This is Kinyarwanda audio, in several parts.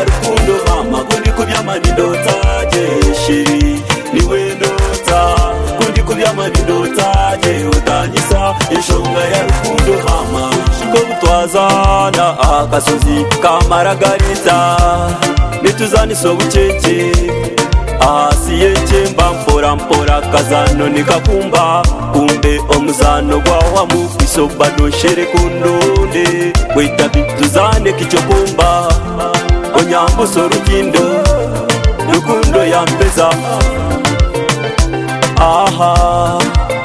rukundo mama kundi kubyama nindotaje sheri niwe ndota kundi kubyama nindotaje utanyisa ishonga ya rukundo mama ko butwazana akasozi kamaragarita nituzani sobucece asiyeke mba mpora kazano nikakumba kumbe omuzano gwawa mu isobado shere kundonde witabi tuzane kichokumba onyambo sorukindo rukundo ya mpeza aha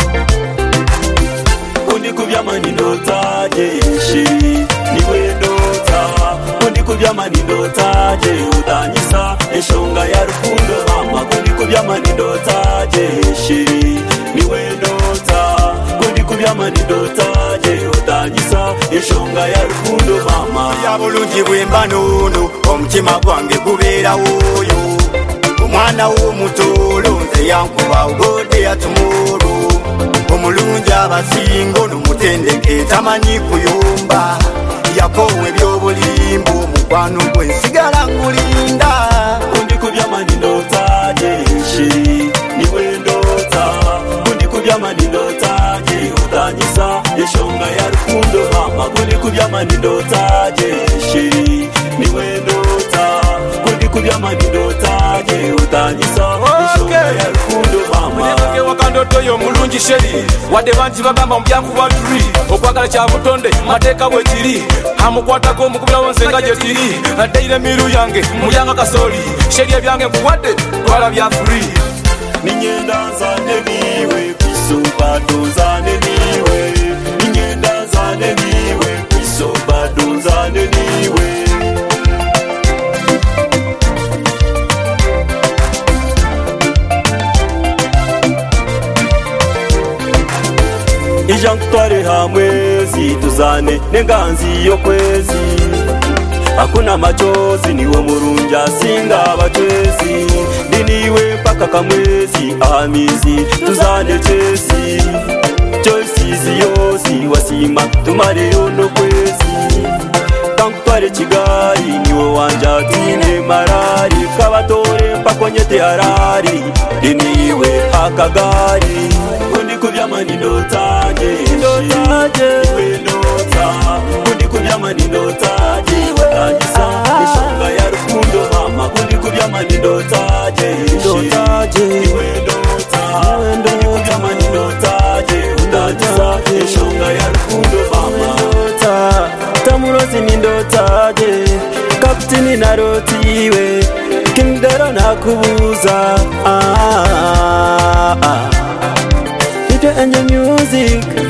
kundi kubyama nindotaje sheri niwe ndota kundi kubyama nindotaje utanyisa eshonga ya rukundo mama kundi kubyama nindotaje sheri niwe ndota kundi kubyama nindotaje utanyisa eshonga ya rukundo mama ya bulungi bwemba nono omutima gwange gubeera woyo omwana w'omutolo nze yankuba ugode yatumuru omulungi abasingo n'omutendeke tamanyi kuyomba yakowe by'obulimbo mukwano gwe nsigala ngulinda kundi kubyama nindotaje sheri niwe ndota kundi kubyama nindotaje utanyisa eshonga ya rukundo mama kundi kubyama nindotaje sheri niwe ndota kundi kubyama nindotaje utanyisa eshonga ya rukundo mama Muneke wakandoto yo mulungi sheri wadde banji bagamba mu byankuba tuli okwagala kya butonde mateeka bwe kiri amukwatako omukubirawo nsenga gye kiri addeire miru yange muyanga kasoli sheri ebyange nkuwadde twala bya free ninyenda nzane niwe kwisubado nzane niwe ninyenda nzane niwe kwisubado nzane niwe ija nkutware hamwezi tuzane nenganzi yo kwezi hakuna machozi niwe murungi asinga abachwezi ndiniwe mpaka kamwezi ahamizi tuzane chesi choisizi yosi wasima tumareyo no kwezi kankutware Kigali niwe wanjatine marari kabatore mpaka nyete harari ndiniwe akagari kundi kubyama nindotaje niwe ndota kundi kubyama nindotaje utanyisa ishonga ya rukundo mama kundi kubyama nindotaje niwe ndota kundi kubyama nindotaje utanyisa ishonga ya rukundo mama tamurozi nindotaje kapteni narotiwe kindero nakubuza Angel Music